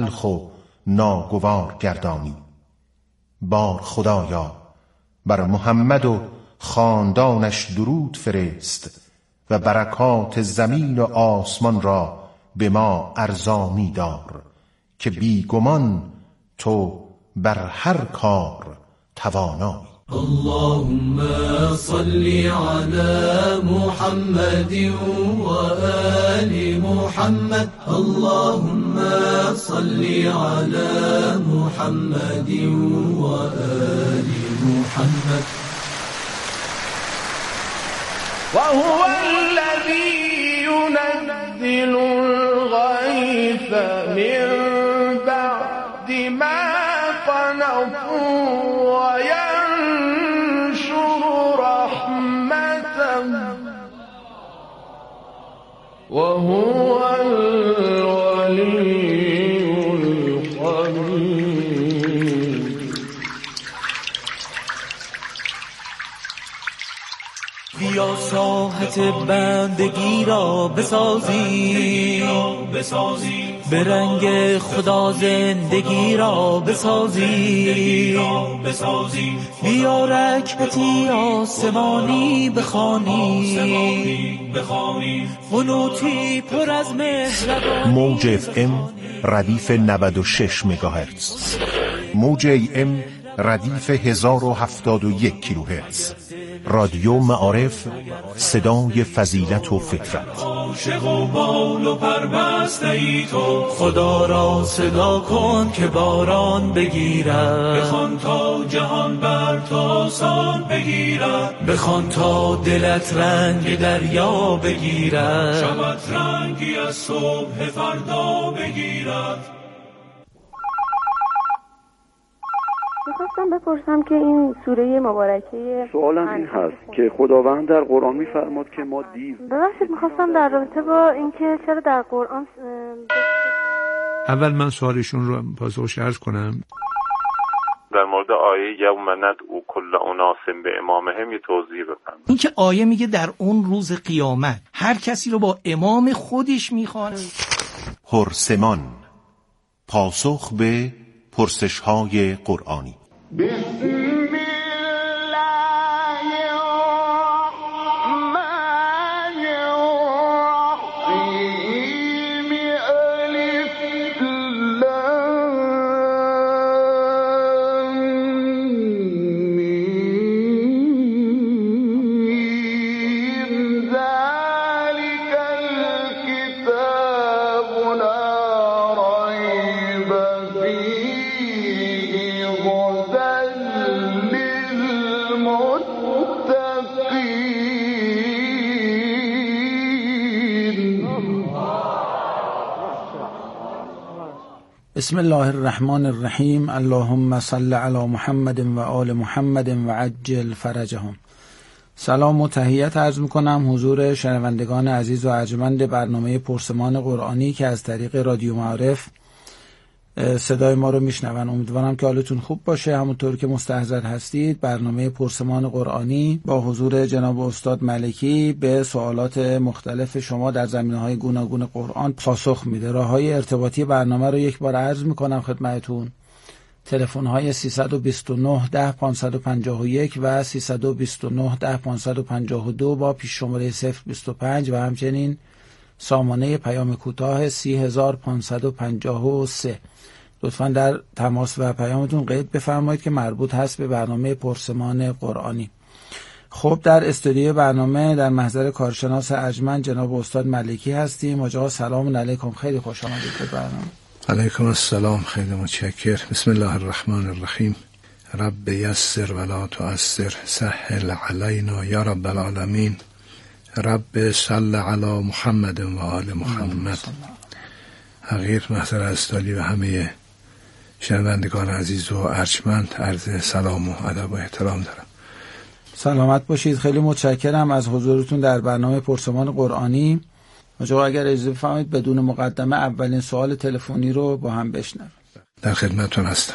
تلخ و ناگوار گردانی. بار خدایا بر محمد و خاندانش درود فرست و برکات زمین و آسمان را به ما ارزانی دار که بیگمان تو بر هر کار توانایی. اللهم صل على محمد وآل محمد. اللهم صل على محمد وآل محمد. وهو الذي ينزل الغيث من بعد ما قنطوا وينشر رحمته وهو الولي الحميد. بیا ساحت بندگی را بسازی، به رنگ خدا زندگی را بسازی. بیا رکعتی آسمانی بخوانی، قنوتی پر از مهربانی. موج اف ام ردیف 96 مگاهرتز، موج ای ام ردیف 1071 کیلوهرتز. رادیو معارف، صدای فضیلت و فکرت. عاشق و بال و پربسته ای تو، خدا را صدا کن که باران بگیرد. بخوان تا جهان بر تو آسان بگیرد، بخوان تا دلت رنگ دریا بگیرد، شبت رنگی از صبح فردا بگیرد. میخواستم بپرسم که این سوره مبارکه، سوالم این هست که خداوند در قرآن میفرماد که ما ببخشید میخواستم در رابطه با اینکه چرا در قرآن اول من سوالشون رو پاسخش عرض کنم. در مورد آیه یوم ندعو کل اناس به امامهم یه توضیح بفرمایید. این که آیه میگه در اون روز قیامت هر کسی رو با امام خودش میخوانه. پرسمان، پاسخ به پرسش‌های قرآنی. بسم الله الرحمن الرحیم. اللهم صل علی محمد و آل محمد و عجل فرجهم. سلام و تحیت عرض میکنم حضور شنوندگان عزیز و ارجمند برنامه پرسمان قرآنی که از طریق رادیو معارف صدای ما رو میشنون. امیدوارم که حالتون خوب باشه. همونطور که مستحضر هستید، برنامه پرسمان قرآنی با حضور جناب استاد ملکی به سوالات مختلف شما در زمینه‌های گوناگون قرآن پاسخ میده. راه‌های ارتباطی برنامه رو یک بار عرض میکنم خدمتتون. تلفن‌های 329 10 551 و 329 10 552 با پیش شماره 025 و همچنین سامانه پیام کوتاه 30553. لطفاً در تماس و پیامتون قید بفرمایید که مربوط هست به برنامه پرسمان قرآنی. خب در استودیو برنامه در محضر کارشناس ارجمند جناب استاد ملکی هستیم. آقا سلام علیکم، خیلی خوش آمدید به برنامه. علیکم السلام، خیلی متشکر. بسم الله الرحمن الرحیم. رب یسر ولا تعسر، سهل علینا یا رب العالمین. رب صل علی محمد و آل محمد. حقیقت محضر استالی و همه شنوندگان عزیز و ارجمند عرض سلام و ادب و احترام دارم. سلامت باشید. خیلی متشکرم از حضورتون در برنامه پرسمان قرآنی. آقا اگر اجازه بفرمایید بدون مقدمه اولین سوال تلفنی رو با هم بشنویم. در خدمتتون هستم.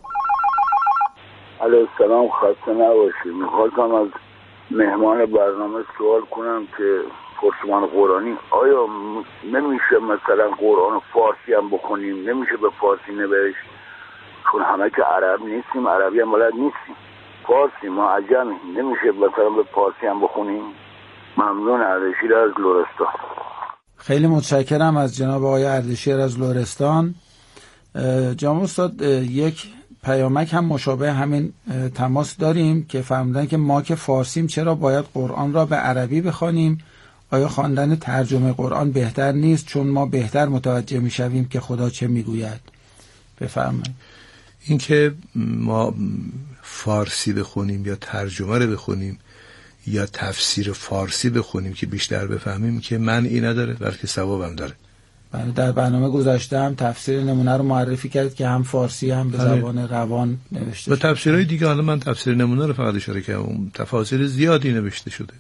علیه السلام، خسته نباشید. میخواستم از مهمان برنامه سوال کنم که ترجمان قرآنی آیا نمیشه مثلا قرآن فارسی هم بخونیم؟ نمیشه به فارسی نوشت؟ چون همه که عرب نیستیم، عربی هم بلد نیستیم، فارسی ما عجمی، نمیشه مثلا به فارسی هم بخونیم؟ ممنون. اردشیر از لرستان. خیلی متشکرم از جناب آقای اردشیر از لرستان. جناب استاد یک پیامک هم مشابه همین تماس داریم که فرمودن که ما که فارسیم چرا باید قرآن را به عربی بخوانیم؟ آیا خواندن ترجمه قرآن بهتر نیست چون ما بهتر متوجه میشویم که خدا چه میگوید؟ بفرمایید. این که ما فارسی بخونیم یا ترجمه رو بخونیم یا تفسیر فارسی بخونیم که بیشتر بفهمیم که معنی نداره، بلکه ثوابم داره. در برنامه گذشته هم تفسیر نمونه رو معرفی کرد که هم فارسی هم به زبان روان نوشته شده. و تفسیرهای دیگه، حالا من تفسیر نمونه رو فقط اشاره کردم، اون تفاسیر زیادی نوشته شده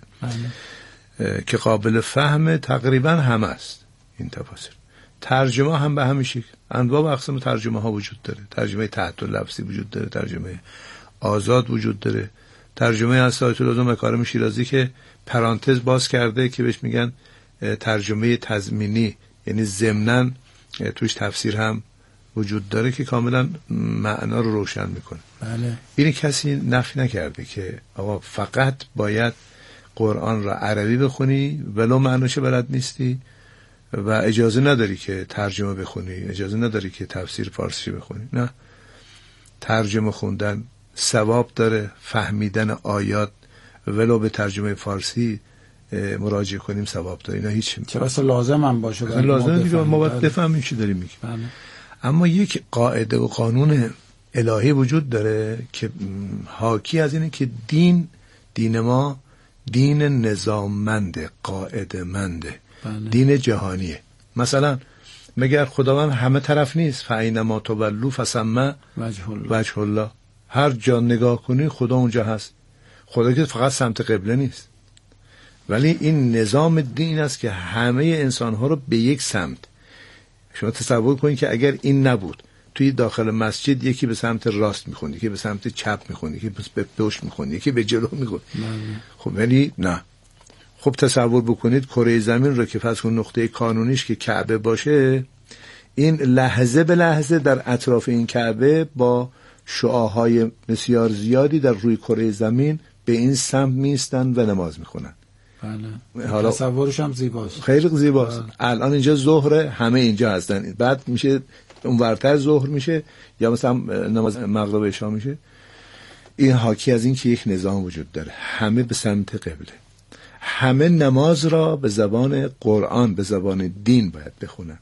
که قابل فهم تقریبا همه است. این تفاسیر ترجمه هم به همین شکل، انواع و اقسام ترجمه ها وجود داره. ترجمه تحت اللفظی وجود داره، ترجمه آزاد وجود داره، ترجمه از آیت الله مکارم شیرازی که پرانتز باز کرده که بهش میگن ترجمه تضمینی، یعنی ضمناً توش تفسیر هم وجود داره که کاملا معنا رو روشن میکنه. بله. این کسی نفی نکرده که آقا فقط باید قرآن را عربی بخونی ولو معناش بلد نیستی و اجازه نداری که ترجمه بخونی، اجازه نداری که تفسیر فارسی بخونی. نه، ترجمه خوندن ثواب داره، فهمیدن آیات ولو به ترجمه فارسی مراجعه کنیم ثواب داره. اینا هیچ چرا لازم هم باشه؟ لازم دیگه ما باید بفهمیم چی داریم میگیم. اما یک قاعده و قانون الهی وجود داره که حاکی از اینه که دین ما دین نظاممنده، قاعده منده، دین جهانیه. مثلا مگر خداوند همه طرف نیست؟ فاینما تولوا فثم وجه الله. هر جا نگاه کنی خدا اونجا هست. خدا که فقط سمت قبله نیست، ولی این نظام دین است که همه انسانها رو به یک سمت. شما تصور کنید که اگر این نبود، توی داخل مسجد یکی به سمت راست میخوند، یکی به سمت چپ میخوند، یکی به پشت میخوند، یکی به جلو میخوند. خب ولی نه. خب تصور بکنید کره زمین رو که فرض کن نقطه کانونیش که کعبه باشه، این لحظه به لحظه در اطراف این کعبه با شعاعهای بسیار زیادی در روی کره زمین به این سمت میستن و نماز میخونن. بله. حالا تصورش هم زیباست، خیلی زیباست. الان اینجا ظهره، همه اینجا هستن، بعد میشه اونورتر ظهر میشه یا مثلا نماز مغرب عشا میشه. این حاکی از این که یک نظام وجود داره، همه به سمت قبله، همه نماز را به زبان قرآن، به زبان دین باید بخونن.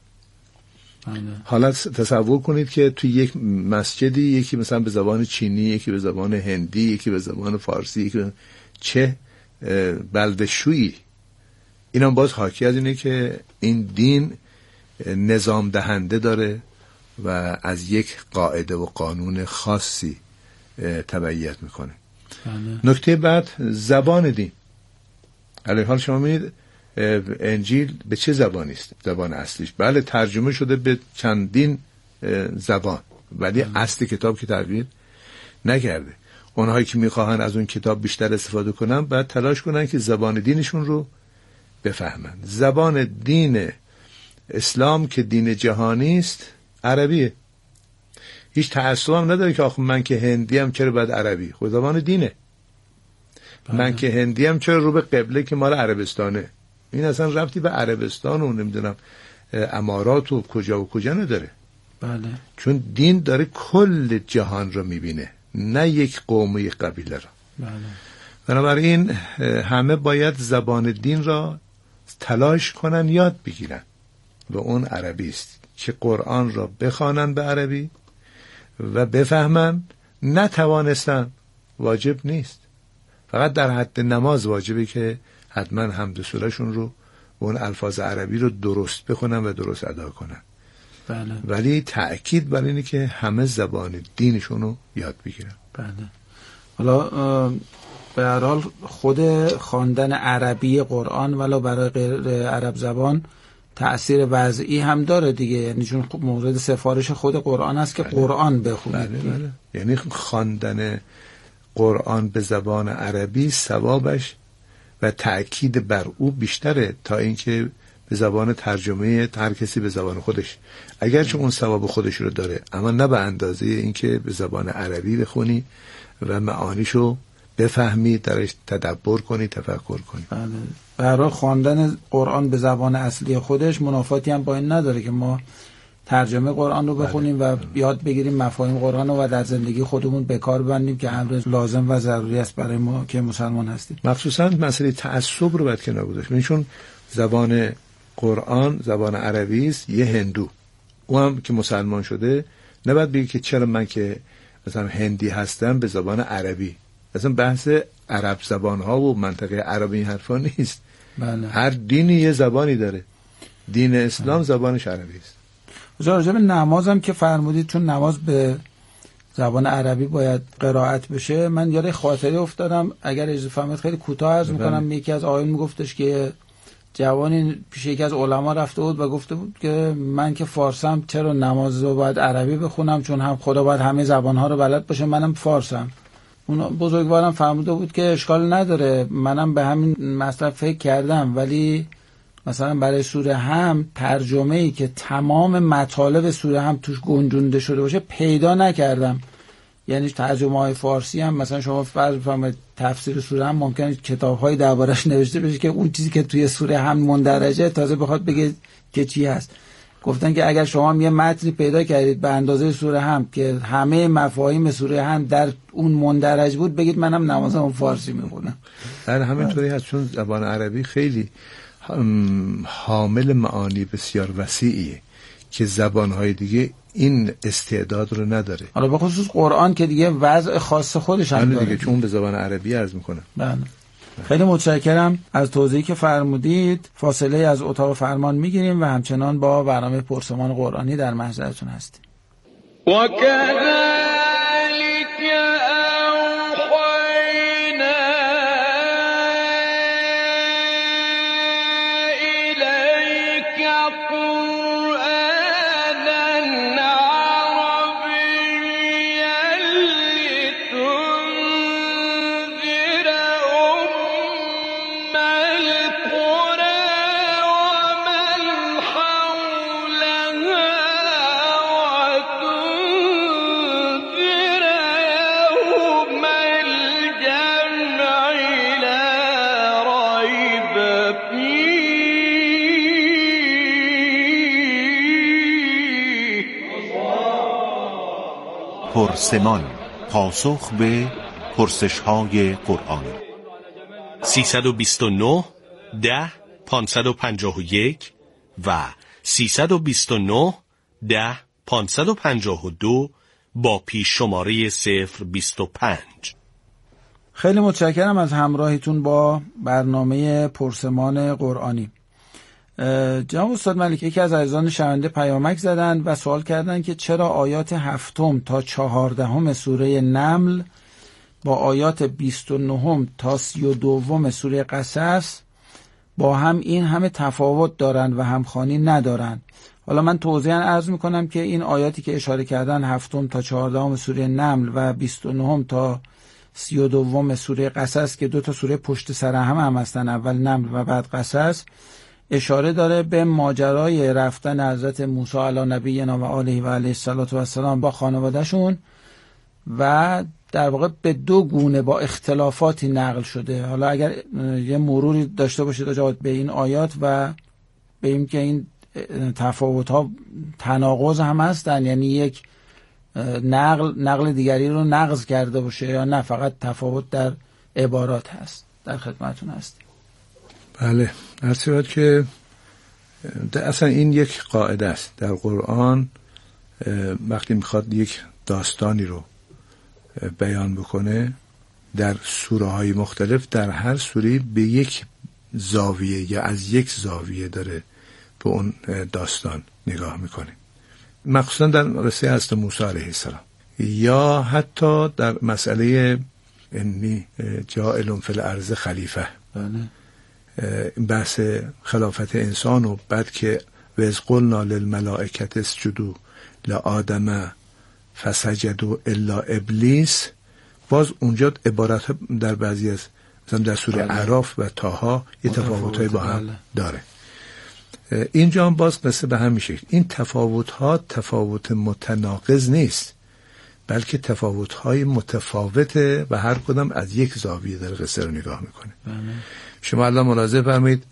حالا تصور کنید که توی یک مسجدی یکی مثلا به زبان چینی، یکی به زبان هندی، یکی به زبان فارسی، یکی چه بلدشویی. این هم باز حاکی از اینه که این دین نظام دهنده داره و از یک قاعده و قانون خاصی تبعیت میکنه. نکته بعد زبان دین. علی حال شما می‌بینید انجیل به چه زبانی است؟ زبان اصلیش بله ترجمه شده به چندین زبان، ولی اصل کتاب که تغییر نکرده. اونهایی که میخواهن از اون کتاب بیشتر استفاده کنن باید تلاش کنن که زبان دینشون رو بفهمن. زبان دین اسلام که دین جهانی است عربیه. هیچ تعصب هم نداره که آخه من که هندی ام چرا باید عربی؟ خود زبان دینه. من که هندی ام چرا رو به قبله که مال عربستانه؟ این اصلا ربطی به عربستان و نمیدونم امارات و کجا نداره. بله. چون دین داره کل جهان رو میبینه، نه یک قوم و یک قبیله را. بله. بنابراین همه باید زبان دین را تلاش کنن یاد بگیرن و اون عربی است، که قرآن را بخوانن به عربی و بفهمن. نتوانستن واجب نیست، فقط در حد نماز واجبه که حتما حمد سوره شون رو و اون الفاظ عربی رو درست بخونن و درست ادا کنن. بله. ولی تأکید بر اینه که همه زبان دینشون رو یاد بگیرن. بله. حالا به هر حال خود خواندن عربی قرآن ولو برای غیر عرب زبان تأثیر وضعی هم داره دیگه، یعنی چون مورد سفارش خود قرآن است که قرآن بخونید. بله. یعنی خواندن قرآن به زبان عربی ثوابش و تأکید بر او بیشتره تا اینکه به زبان ترجمه هر کسی به زبان خودش، اگرچه اون ثواب خودش رو داره، اما نه به اندازه اینکه به زبان عربی بخونی و معانیشو بفهمی، درش تدبر کنی، تفکر کنی. بله. برای خواندن قرآن به زبان اصلی خودش منافاتی هم با این نداره که ما ترجمه قرآن رو بخونیم و یاد بگیریم مفاهیم قرآن رو و در زندگی خودمون به کار ببندیم که امر لازم و ضروری است برای ما که مسلمان هستیم. مخصوصا مسئله تعصب رو باید کنار گذاشت، چون زبان قرآن زبان عربی است. یه هندو او هم که مسلمان شده نباید بگه که چرا من که مثلا هندی هستم به زبان عربی. اصلا بحث عرب زبان ها و منطقه عربی این حرفا نیست. بله. هر دینی یه زبانی داره. دین اسلام زبانش عربی است. راجع به نماز هم که فرمودید چون نماز به زبان عربی باید قرائت بشه، من یاد خاطره افتادم، اگر اجازه فرمایید خیلی کوتاه عرض می‌کنم. یکی از آقایون میگفتش که جوانی پیش یکی از علما رفته بود و گفته بود که من که فارسم چرا نماز رو باید عربی بخونم، چون هم خدا باید همه زبان‌ها رو بلد باشه، منم فارسم. اون بزرگوارم فرموده بود که اشکال نداره، منم به همین مسئله فکر کردم، ولی مثلا برای سوره هم ترجمه‌ای که تمام مطالب سوره هم توش گنجونده شده باشه پیدا نکردم. یعنی ترجمه‌های فارسی هم مثلا شما فرض بفرمایید تفسیر سوره هم ممکنه کتاب‌های دربارش نوشته بشه که اون چیزی که توی سوره هم مندرجه تازه بخواد بگه که چی هست. گفتن که اگر شما هم یه متنی پیدا کردید به اندازه سوره هم که همه مفاهیم سوره هم در اون مندرج بود، بگید منم نمازم فارسی میخونم. بله همینطوری هست، چون زبان عربی خیلی حامل معانی بسیار وسیعیه که زبانهای دیگه این استعداد رو نداره. حالا به خصوص قرآن که دیگه وضع خاص خودش هم داره دیگه، چون به زبان عربی عرض میکنه. بله. خیلی متشکرم از توضیحی که فرمودید. فاصله از اتاق فرمان میگیریم و همچنان با برنامه پرسمان قرآنی در محضرتون هستیم. پرسمان، پاسخ به پرسش‌های قرآنی. 329 10 551 و 329 10 552 با پیش شماره 025. خیلی متشکرم از همراهیتون با برنامه پرسمان قرآنی. جناب استاد ملک، یکی از عزیزان شنونده پیامک زدن و سوال کردن که چرا آیات 7 تا 14 سوره نمل با آیات 29 تا 32 سوره قصص با هم این همه تفاوت دارند و همخوانی ندارند. حالا من توضیحاً عرض میکنم که این آیاتی که اشاره کردن 7 تا 14 سوره نمل و 29 تا 32 سوره قصص که دو تا سوره پشت سر هم هستن، اول نمل و بعد قصص، اشاره داره به ماجرای رفتن حضرت موسی علی نبینا و آله و علیه السلام با خانوادهشون و در واقع به دو گونه با اختلافاتی نقل شده. حالا اگر یه مروری داشته باشید راجع به این آیات و به این که این تفاوت‌ها تناقض هم هستن، یعنی یک نقل دیگری رو نقض کرده باشه یا نه فقط تفاوت در عبارات هست. در خدمتتون هستیم. بله، در صورت که اصلا این یک قاعده است در قرآن. وقتی میخواد یک داستانی رو بیان بکنه در سوره های مختلف، در هر سوره به یک زاویه یا از یک زاویه داره به اون داستان نگاه میکنه، مخصوصا در قصه حضرت موسی علیه السلام یا حتی در مسئله انی جاعل فی الارض خلیفه. بحث خلافت انسان و بعد که و اذ قلنا للملائکه اسجدوا لآدم فسجدوا الا ابلیس، باز اونجا عبارت در بعضی از مثلا در سوره اعراف و طه یه تفاوت‌های با هم داره. اینجا هم باز قصه به هم میشه. این تفاوت‌ها تفاوت متناقض نیست، بلکه تفاوت‌های متفاوته و هر کدام از یک زاویه در قصه رو نگاه میکنه. شما الان ملاحظه فرمایید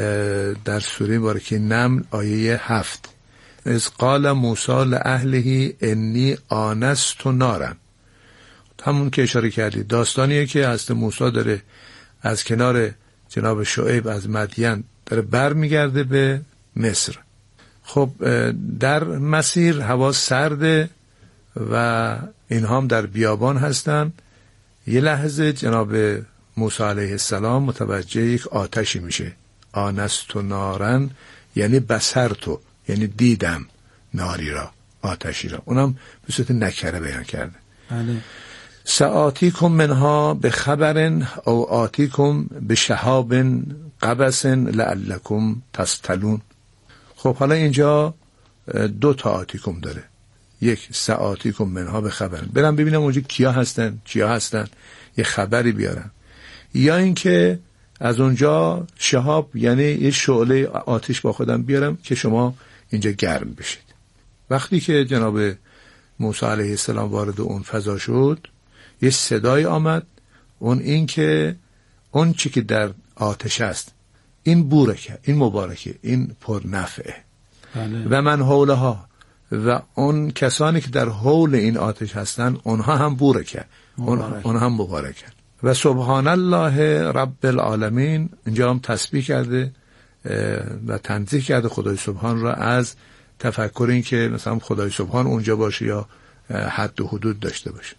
در سوره مبارکه نمل آیه 7 از قال موسی لأهله انی آنست نارا، همون که اشاره کردید داستانیه که حضرت موسی داره از کنار جناب شعیب از مدین داره بر میگرده به مصر. خب در مسیر هوا سرده و اینها هم در بیابان هستن. یه لحظه جناب موسی علیه السلام متوجه یک آتشی میشه. آنستو نارن یعنی بصرتو، یعنی دیدم ناری را، آتشی را. اونم به صورت نکره بیان کرده. بله. سآتیکم منها به خبرن او آتیکم به شهاب قبسن لعلکم تستلون. خب حالا اینجا دو تا آتیکم داره. یک سآتیکم منها به خبرن، برم ببینم اونجا کیا هستن یه خبری بیارن، یا اینکه از اونجا شهاب یعنی یه شعله آتش با خودم بیارم که شما اینجا گرم بشید. وقتی که جناب موسی علیه السلام وارد اون فضا شد یه صدای آمد، این که اون چی که در آتش است این بورکه، این مبارکه، این پر نفعه. و من حولها، و اون کسانی که در حول این آتش هستن اونها هم بورکه، اونها هم مبارکه. و سبحان الله رب العالمین، اینجا هم تسبیح کرده و تنزیه کرده خدای سبحان را از تفکر این که مثلا خدای سبحان اونجا باشه یا حد و حدود داشته باشه.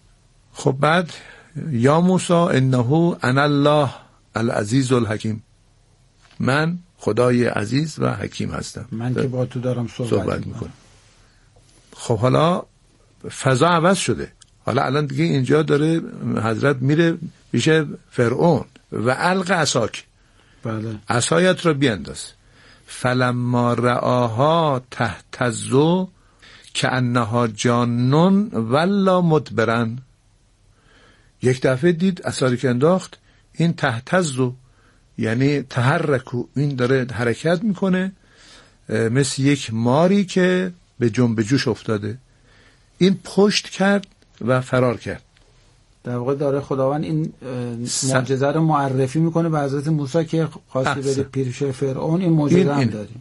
خب بعد یا موسی انه انا الله العزیز الحکیم، من خدای عزیز و حکیم هستم، من که با تو دارم صحبت میکنم. خب حالا فضا عوض شده، حالا الان دیگه اینجا داره حضرت میره پیش فرعون و الق عصاک، بله، عصایت را بینداز. فلما رآها تهتز کأنها جانون ولا مدبرن، یک دفعه دید عصایی که انداخت این تهتز یعنی تحرکو، این داره حرکت میکنه مثل یک ماری که به جنب جوش افتاده. این پشت کرد و فرار کرد. در واقع داره خداوند این معجزه رو معرفی میکنه به حضرت موسی که خواسته بره پیش فرعون. این معجزه هم داریم.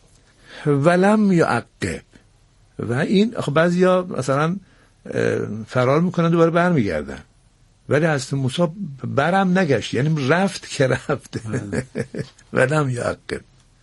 ولم یعقب، و این بعضیا مثلا فرار میکنن دوباره برمیگردن، ولی حضرت موسی برم نگشت، یعنی رفت که رفت. ولم یعقب.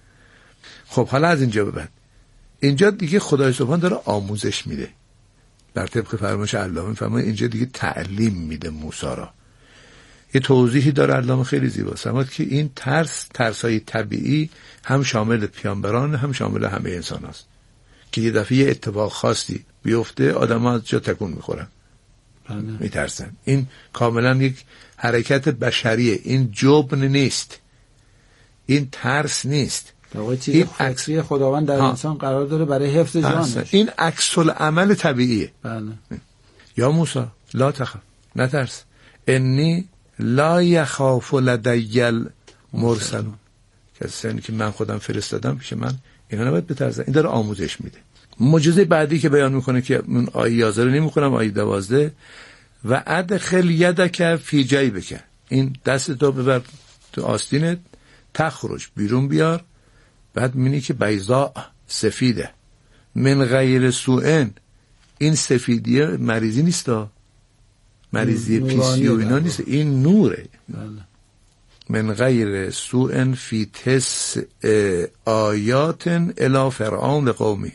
خب حالا از اینجا به بعد اینجا دیگه خدای سبحان داره آموزش میده بر طبق فرمایش علامه. فرمایید اینجا دیگه تعلیم میده موسی را. یه توضیحی داره علامه خیلی زیباست، فرمود که این ترسای طبیعی هم شامل پیامبران هم شامل همه انسان هست که یه دفعه یه اتفاق خاصی بیفته آدم ها از جا تکون میخورن، میترسن. این کاملا یک حرکت بشریه، این جبن نیست، این ترس نیست. این عکسی خداوند در انسان قرار داره برای حفظ جانش. این عکس العمل طبیعیه. بله. یا موسی لا تخف، نترس، انی لا یخاف لدی المرسلون، کسانی که من خودم فرستادم پیش من اینا نباید بترسن. این داره آموزش میده. معجزه بعدی که بیان میکنه که من آیه 11 رو نمیخونم، آیه 12 و ادخل یدک فی جیبک، این دستتو ببر تو آستینت، تخرج بیرون بیار، بعد می‌بینی که بیضاء سفیده من غیر سوء، این سفیدیه مریضی نیستا، مریضی پیسی و اینا نیست، این نوره. من غیر سوء فی تسع آیات الی فرعون و قومه.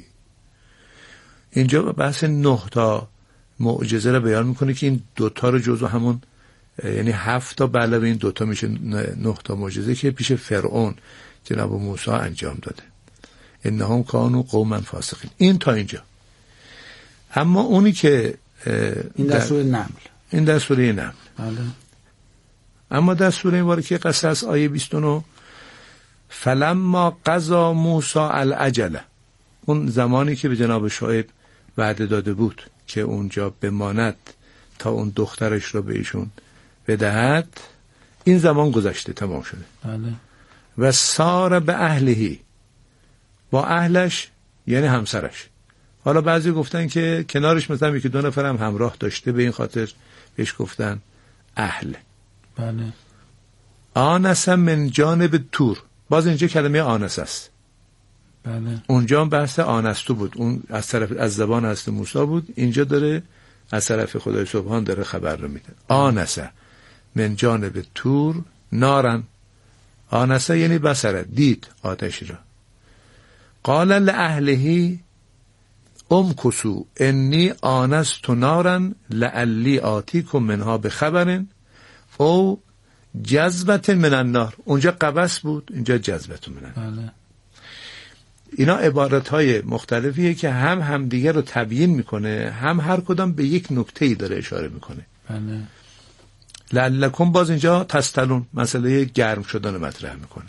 اینجا بحث 9 تا معجزه رو بیان میکنه که این 2 تا رو جزو همون، یعنی 7 تا به علاوه این 2 تا میشه 9 تا معجزه که پیش فرعون جناب موسی انجام داده. انهم کانوا قوما فاسقین. این تا اینجا. اما اونی که این در سوره نمل، این در سوره نمل. بله. اما در سوره مبارکه قصص آیه 29 فلما قضا موسی العجله، اون زمانی که به جناب شعیب وعده داده بود که اونجا بماند تا اون دخترش رو به ایشون بدهد، این زمان گذشته، تمام شده. بله. و سار به اهلهی، با اهلش یعنی همسرش. حالا بعضی گفتن که کنارش مثلا یکی 2 نفر هم همراه داشته، به این خاطر بهش گفتن اهل. بله. آنس من جانب تور، باز اینجا کلمه آنس است. بله. اونجا هم بحث آنستو بود، اون از طرف از زبان حضرت موسی بود، اینجا داره از طرف خدای سبحان داره خبر رو میده. آنس من جانب تور نارن، آنس یعنی بصره، دید آتشی را. قال لأهلهی امکسو انی آنست نارن لعلی آتیکم منها بخبرن او جذبت من النار. اونجا قبس بود، اینجا جذبت من النار. بله. اینا عبارت‌های مختلفیه که هم همدیگه رو تبیین میکنه، هم هر کدام به یک نکته‌ای داره اشاره میکنه. بله. لعلکم باز اینجا تستلون، مسئله گرم شدن مطرح میکنه.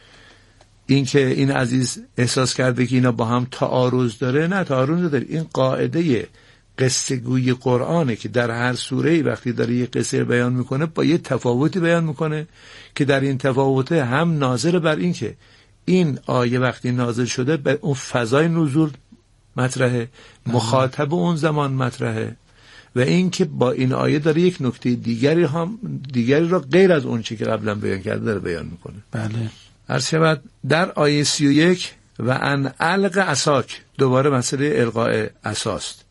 این که این عزیز احساس کرده که اینا با هم تعارض داره، نه تعارض نداره. این قاعده قصه گوی قرآنه که در هر سوره‌ای وقتی داره یه قصه بیان میکنه با یه تفاوتی بیان میکنه که در این تفاوته هم ناظر بر این که این آیه وقتی نازل شده به اون فضای نزول مطرحه، مخاطب اون زمان مطرحه، و این که با این آیه داره یک نکته دیگری را غیر از اون چی که قبلا بیان کرده داره بیان میکنه. بله. عرض شود در آیه 31 و ان الق عصاک، دوباره مسئله القاء عصاست.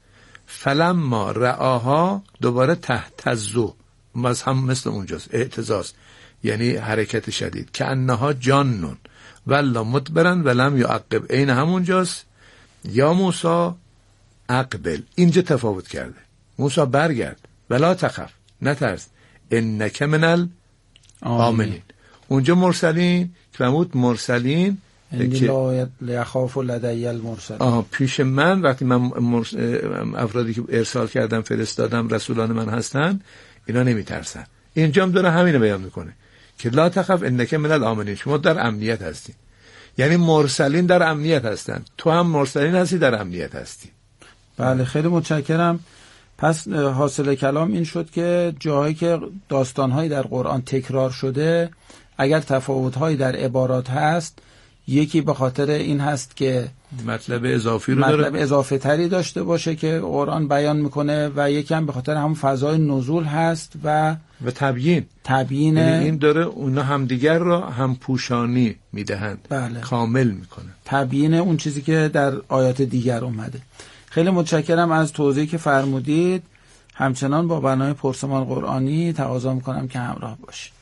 فلما رعاها، دوباره تهتزو، هم مثل اونجاست، اهتزاز یعنی حرکت شدید، که انها جانون ولا مدبرن ولم یعقب، این همونجاست. یا موسی اقبل، اینجا تفاوت کرده، موسی برگرد، ولا تخف، نترس، انک من الآمنین. اونجا مرسلین فرمود مرسلین لا یخاف لدی المرسلین، پیش من وقتی من افرادی که ارسال کردم فرستادم رسولان من هستن، اینا نمیترسن. اینجا هم داره همینو بیان میکنه که لا تخف انک من الآمنین، شما در امنیت هستی، یعنی مرسلین در امنیت هستن، تو هم مرسلین هستی در امنیت هستی. بله خیلی متشکرم. پس حاصل کلام این شد که جاهایی که داستانهایی در قرآن تکرار شده، اگر تفاوت‌هایی در عبارات هست، یکی به خاطر این هست که مطلب اضافی رو داره، مطلب اضافه تری داشته باشه که قرآن بیان میکنه، و یکی هم به خاطر همون فضای نزول هست و تبیین یعنی این داره اونا همدیگر را هم پوشانی میدهند. بله. کامل میکنه، تبیین اون چیزی که در آیات دیگر اومده. خیلی متشکرم از توضیحی که فرمودید. همچنان با برنامه پرسمان قرآنی تقاضا میکنم که همراه باشید.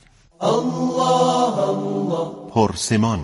الله الله پرسمان.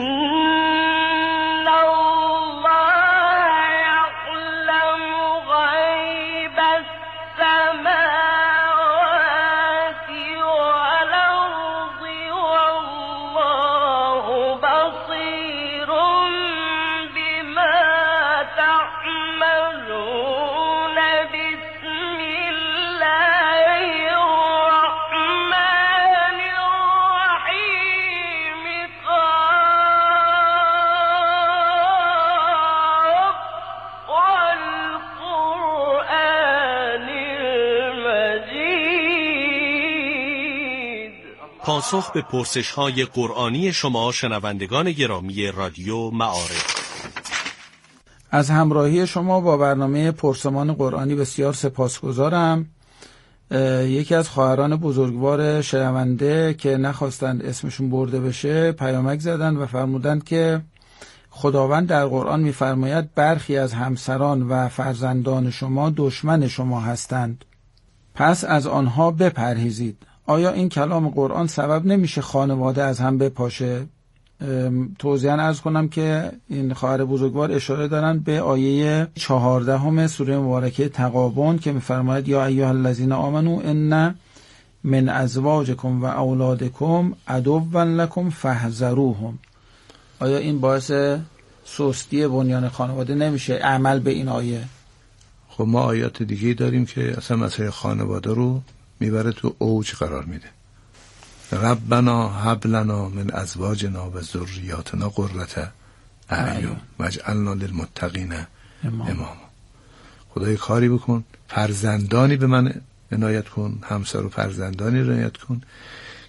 پاسخ به پرسش‌های قرآنی شما شنوندگان گرامی رادیو معارف. از همراهی شما با برنامه پرسمان قرآنی بسیار سپاسگزارم. یکی از خواهران بزرگوار شنونده که نخواستند اسمشون برده بشه پیامک زدن و فرمودند که خداوند در قرآن می‌فرماید برخی از همسران و فرزندان شما دشمن شما هستند، پس از آنها بپرهیزید. آیا این کلام قرآن سبب نمیشه خانواده از هم بپاشه؟ توضیحاً عرض کنم که این خواهر بزرگوار اشاره دارن به آیه 14 سوره مبارکه تغابن که می‌فرماید یا ایها الذین آمنو ان من ازواجکم و اولادکم عدوا لکم فاحذروهم. آیا این باعث سستی بنیان خانواده نمیشه عمل به این آیه؟ خب ما آیات دیگه داریم که اصلا مسئله خانواده رو میبره تو اوج قرار میده. ربنا هب لنا من ازواجنا و ذریاتنا قرة اعین واجعلنا للمتقین اماما. خدای کاری بکن، فرزندانی به من عنایت کن، همسر و فرزندانی عنایت کن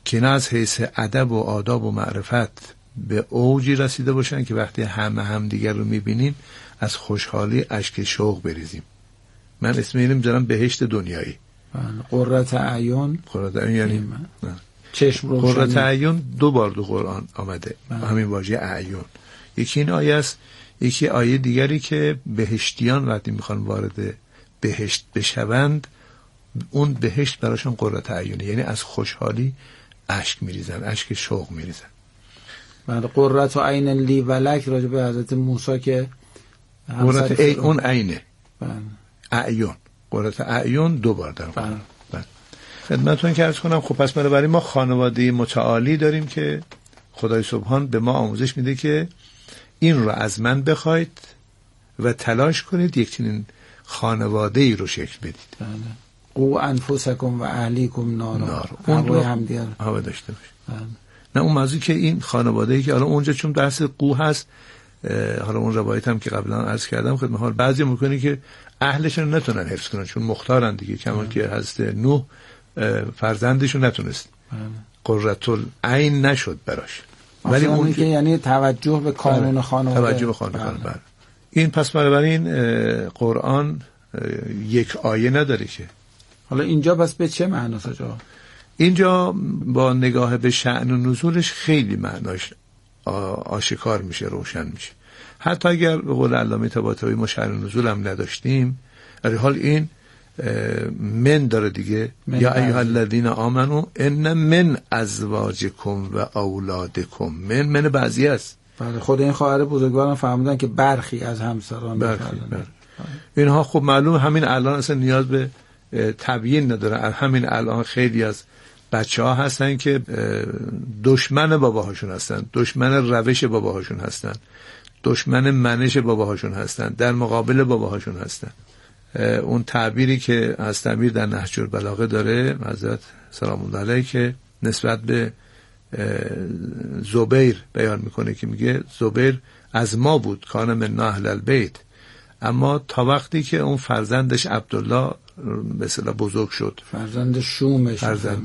که اینا از حیث ادب و آداب و معرفت به اوجی رسیده باشن که وقتی هم دیگر رو میبینیم از خوشحالی اشک شوق بریزیم. من اسم اینو میذارم بهشت دنیایی. قرة اعین. قرة اعین یعنی چشم روشنی. قرة اعین 2 بار تو قرآن آمده، همین واژه اعین. یکی این آیه است، یکی آیه دیگری که بهشتیان وقتی میخوان وارد بهشت بشوند، اون بهشت براشون قرة اعین، یعنی از خوشحالی اشک میریزن، اشک شوق میریزن. بعد قرة عین لی و لک راجع به حضرت موسی که قرة اون عینه. اعین، قرة اعین 2 بار در قرآن. خدمتتون که عرض کنم خب پس بنابراین ما خانواده متعالی داریم که خدای سبحان به ما آموزش میده که این رو از من بخواید و تلاش کنید یک چنین خانواده ای رو شکل بدید. قو انفسکم و اهلیکم نارا. اون رو هم داشته باشه. نه اون موضوع که این خانواده ای که حالا اونجا چون بحث قو هست، حالا اون روایت هم که قبلا عرض کردم خدمت حال بعضی میکنه که اهلشون نتونن حفظ کنن چون مختارن دیگه، کما که حضرت نوح فرزندشون نتونست قرة العین نشد براش. ولی اون که یعنی توجه به قانون خانواده، توجه به قانون خانواده. این پس بنابراین قرآن یک آیه نداره که. حالا اینجا بس به چه معناست آقا؟ اینجا با نگاه به شأن و نزولش خیلی معناش آشکار میشه، روشن میشه. حتی اگر به قول علامه طباطبایی ما شأن و نزول هم نداشتیم، در حال این من داره دیگه. یا ایها الذین آمنو ان من ازواجکم و اولادکم، من بعضی است. بله، خود این خواهر بزرگوارم فهمیدن که برخی از همسران اینها خب معلوم همین الان اصلا نیاز به تبیین نداره. همین الان خیلی از بچه‌ها هستن که دشمن باباهاشون هستن، دشمن روش باباهاشون هستن، دشمن منش باباهاشون هستن، در مقابل باباهاشون هستن. اون تعبیری که از تعبیر در نهج البلاغه داره حضرت سلام الله علیه که نسبت به زبیر بیان میکنه که میگه زبیر از ما بود، کان من اهل البیت، اما تا وقتی که اون فرزندش عبدالله به اصطلاح بزرگ شد، فرزند شومش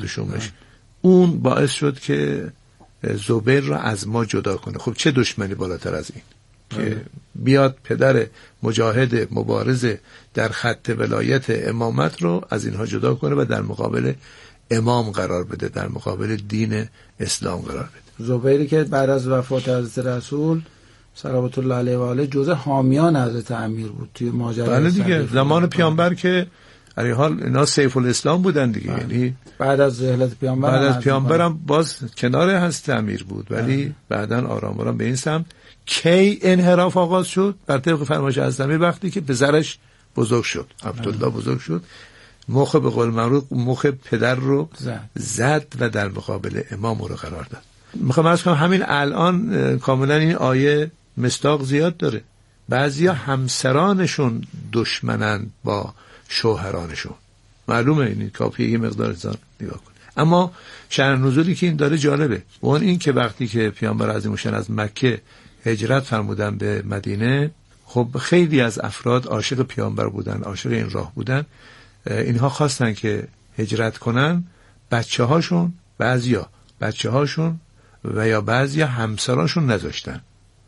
اون باعث شد که زبیر را از ما جدا کنه. خب چه دشمنی بالاتر از این که بیاد پدر مجاهد مبارز در خط ولایت امامت رو از اینها جدا کنه و در مقابل امام قرار بده، در مقابل دین اسلام قرار بده. زبیری که بعد از وفات حضرت رسول صلوات الله علیه و آله جزء حامیان حضرت امیر بود توی ماجرای. بله دیگه، زمان پیامبر که در حال اینا سیف الاسلام بودن دیگه. یعنی بعد از رحلت پیامبر، بعد از پیامبرم باز کنار حضرت امیر بود، ولی بعدن آرام آرام به این سمت. کی انحراف آغاز شد؟ بر طبق فرمایش حضرت امیر وقتی که پسرش بزرگ شد، عبدالله بزرگ شد، مخ به قول معروف مخ پدر رو زد و در مقابل امام رو قرار داد. میخوام عرض کنم همین الان کاملا این آیه مصداق زیاد داره. بعضیا همسرانشون دشمنن با شوهرانشون، معلومه، این کافیه یه مقدار زان نگاه کن. اما شأن نزولی که این داره جالبه. اون این که وقتی که پیامبر عظیم الشأن از مکه هجرت فرمودن به مدینه، خب خیلی از افراد عاشق پیامبر بودن، عاشق این راه بودن. اینها خواستن که هجرت کنن، بچه‌هاشون، بعضیا بچه‌هاشون و یا بعضیا همسرانشون نذاشتن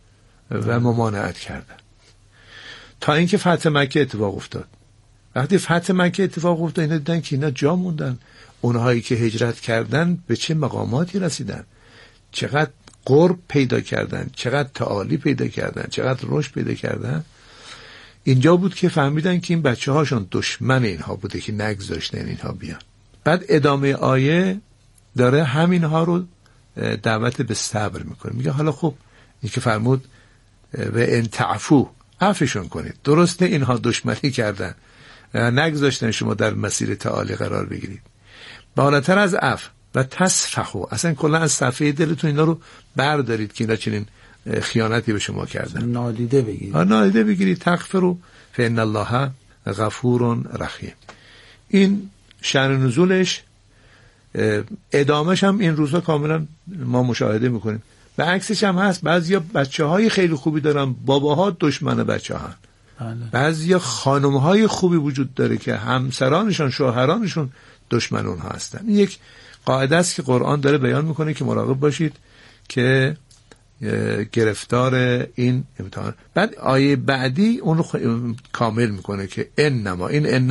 و ممانعت کردن تا اینکه فتح مکه اتفاق افتاد. وقتی فتح مکه اتفاق افتاد اینا دیدن که اینا جا موندن. اونهایی که هجرت کردن به چه مقاماتی رسیدن، چقدر قرب پیدا کردن، چقدر تعالی پیدا کردن، چقدر رشد پیدا کردن. اینجا بود که فهمیدن که این بچه هاشون دشمن اینها بوده که نگذاشتن اینها بیان. بعد ادامه آیه داره همینها رو دعوت به صبر میکنه. میگه حالا خب این که فرمود و ان تعفو، عفوشون کنید. درسته اینها دشمنی کردن، نگذاشتن شما در مسیر تعالی قرار بگیرید. بالاتر از عفو و تصفحوا، اصلا کلا از صفحه دلتون اینا رو بردارید که اینا چنین خیانتی به شما کردن، نادیده بگیرید. نادیده بگیرید. تغفروا فإن الله غفور رحیم. این شأن نزولش. ادامش هم این روزها کاملا ما مشاهده میکنیم. و عکسش هم هست، بعضیا بچه‌های خیلی خوبی دارن، باباها دشمن بچه‌هان. بعضیا خانم‌های خوبی وجود داره که همسرانشون، شوهرانشون دشمن اونها هستن. یک قاعده است که قرآن داره بیان میکنه که مراقب باشید که گرفتار این امتحان. بعد آیه بعدی اون رو کامل میکنه که انما، این